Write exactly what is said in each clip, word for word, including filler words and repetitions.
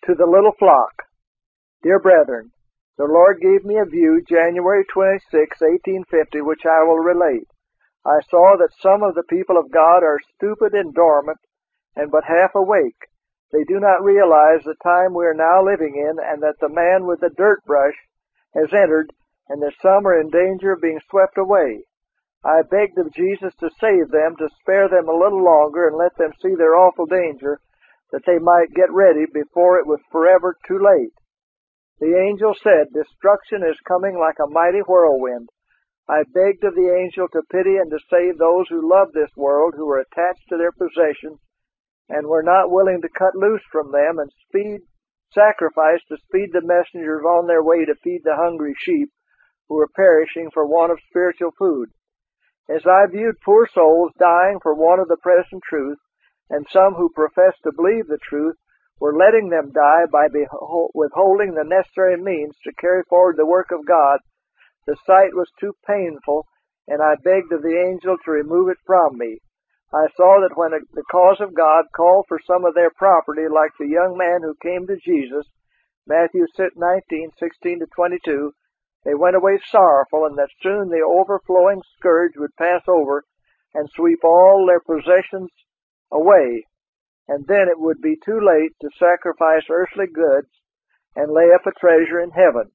To the little flock. Dear brethren, the Lord gave me a view January twenty-sixth, eighteen fifty, which I will relate. I saw that some of the people of God are stupid and dormant and but half awake. They do not realize the time we are now living in, and that the man with the dirt brush has entered, and that some are in danger of being swept away. I begged of Jesus to save them, to spare them a little longer and let them see their awful danger, that they might get ready before it was forever too late. The angel said, "Destruction is coming like a mighty whirlwind." I begged of the angel to pity and to save those who loved this world, who were attached to their possessions, and were not willing to cut loose from them and speed, sacrifice to speed the messengers on their way to feed the hungry sheep who were perishing for want of spiritual food. As I viewed poor souls dying for want of the present truth, and some who professed to believe the truth were letting them die by withholding the necessary means to carry forward the work of God, the sight was too painful, and I begged of the angel to remove it from me. I saw that when the cause of God called for some of their property, like the young man who came to Jesus, Matthew nineteen, sixteen to twenty-two, they went away sorrowful, and that soon the overflowing scourge would pass over and sweep all their possessions away, and then it would be too late to sacrifice earthly goods and lay up a treasure in heaven.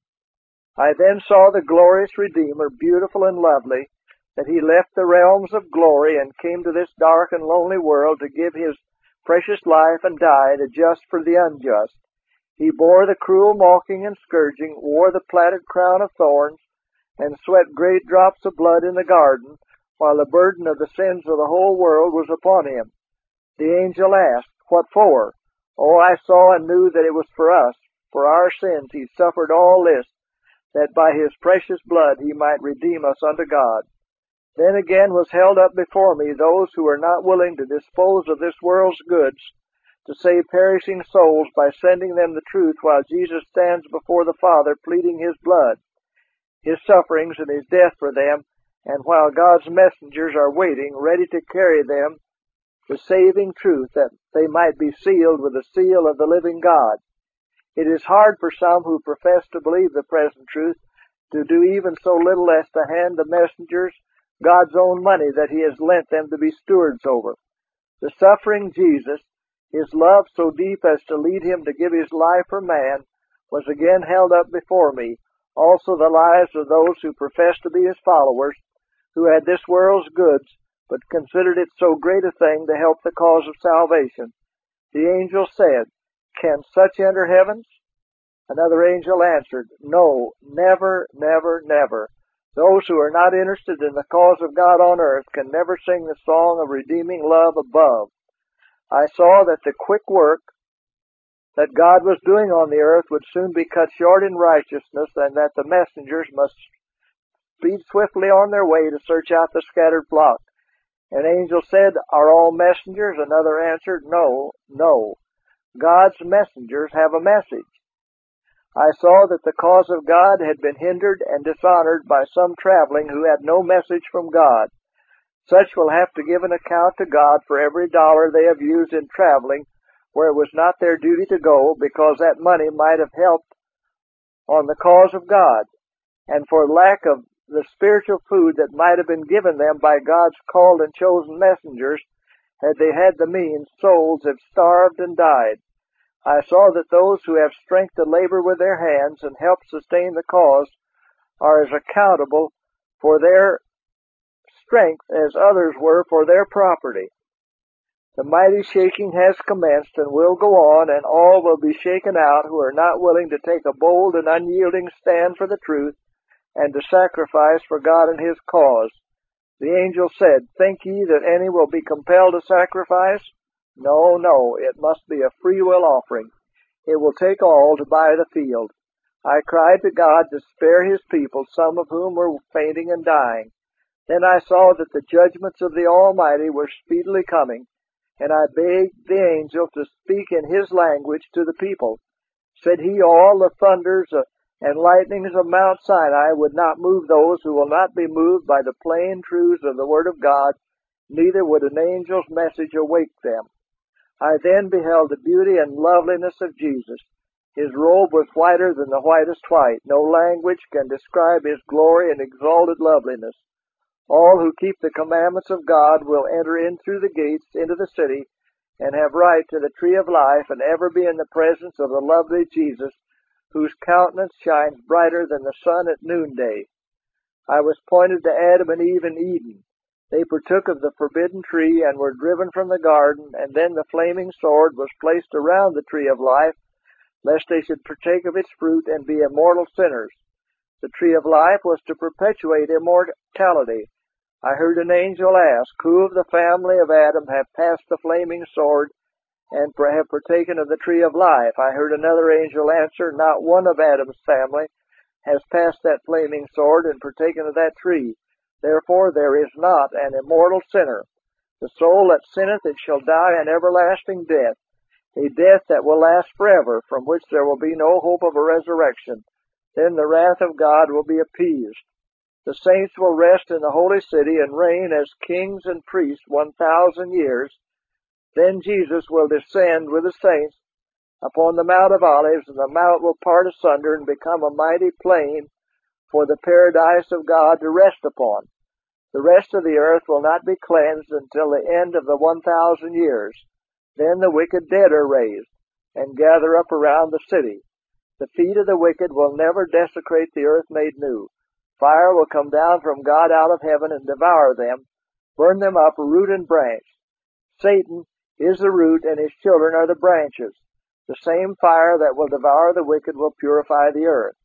I then saw the glorious Redeemer, beautiful and lovely, that he left the realms of glory and came to this dark and lonely world to give his precious life and die, the just for the unjust. He bore the cruel mocking and scourging, wore the plaited crown of thorns, and sweat great drops of blood in the garden, while the burden of the sins of the whole world was upon him. The angel asked, "What for?" Oh, I saw and knew that it was for us. For our sins he suffered all this, that by his precious blood he might redeem us unto God. Then again was held up before me those who are not willing to dispose of this world's goods to save perishing souls by sending them the truth, while Jesus stands before the Father pleading his blood, his sufferings, and his death for them, and while God's messengers are waiting, ready to carry them the saving truth, that they might be sealed with the seal of the living God. It is hard for some who profess to believe the present truth to do even so little as to hand the messengers God's own money that he has lent them to be stewards over. The suffering Jesus, his love so deep as to lead him to give his life for man, was again held up before me. Also the lives of those who professed to be his followers, who had this world's goods, but considered it so great a thing to help the cause of salvation. The angel said, "Can such enter heavens?" Another angel answered, "No, never, never, never. Those who are not interested in the cause of God on earth can never sing the song of redeeming love above." I saw that the quick work that God was doing on the earth would soon be cut short in righteousness, and that the messengers must speed swiftly on their way to search out the scattered flock. An angel said, "Are all messengers?" Another answered, "No, no. God's messengers have a message." I saw that the cause of God had been hindered and dishonored by some traveling who had no message from God. Such will have to give an account to God for every dollar they have used in traveling where it was not their duty to go, because that money might have helped on the cause of God, and for lack of the spiritual food that might have been given them by God's called and chosen messengers. Had they had the means, souls have starved and died. I saw that those who have strength to labor with their hands and help sustain the cause are as accountable for their strength as others were for their property. The mighty shaking has commenced and will go on, and all will be shaken out who are not willing to take a bold and unyielding stand for the truth and to sacrifice for God and his cause. The angel said, "Think ye that any will be compelled to sacrifice? No, no, it must be a free will offering. It will take all to buy the field." I cried to God to spare his people, some of whom were fainting and dying. Then I saw that the judgments of the Almighty were speedily coming, and I begged the angel to speak in his language to the people. Said he, "All the thunders and lightnings of Mount Sinai would not move those who will not be moved by the plain truths of the Word of God, neither would an angel's message awake them." I then beheld the beauty and loveliness of Jesus. His robe was whiter than the whitest white. No language can describe his glory and exalted loveliness. All who keep the commandments of God will enter in through the gates into the city and have right to the tree of life and ever be in the presence of the lovely Jesus, whose countenance shines brighter than the sun at noonday. I was pointed to Adam and Eve in Eden. They partook of the forbidden tree and were driven from the garden, and then the flaming sword was placed around the tree of life, lest they should partake of its fruit and be immortal sinners. The tree of life was to perpetuate immortality. I heard an angel ask, "Who of the family of Adam have passed the flaming sword and have partaken of the tree of life?" I heard another angel answer, "Not one of Adam's family has passed that flaming sword and partaken of that tree. Therefore there is not an immortal sinner. The soul that sinneth, it shall die an everlasting death, a death that will last forever, from which there will be no hope of a resurrection. Then the wrath of God will be appeased. The saints will rest in the holy city and reign as kings and priests one thousand years. Then Jesus will descend with the saints upon the Mount of Olives, and the mount will part asunder and become a mighty plain for the paradise of God to rest upon. The rest of the earth will not be cleansed until the end of the one thousand years. Then the wicked dead are raised and gather up around the city. The feet of the wicked will never desecrate the earth made new. Fire will come down from God out of heaven and devour them, burn them up, root and branch. Satan is the root, and his children are the branches. The same fire that will devour the wicked will purify the earth.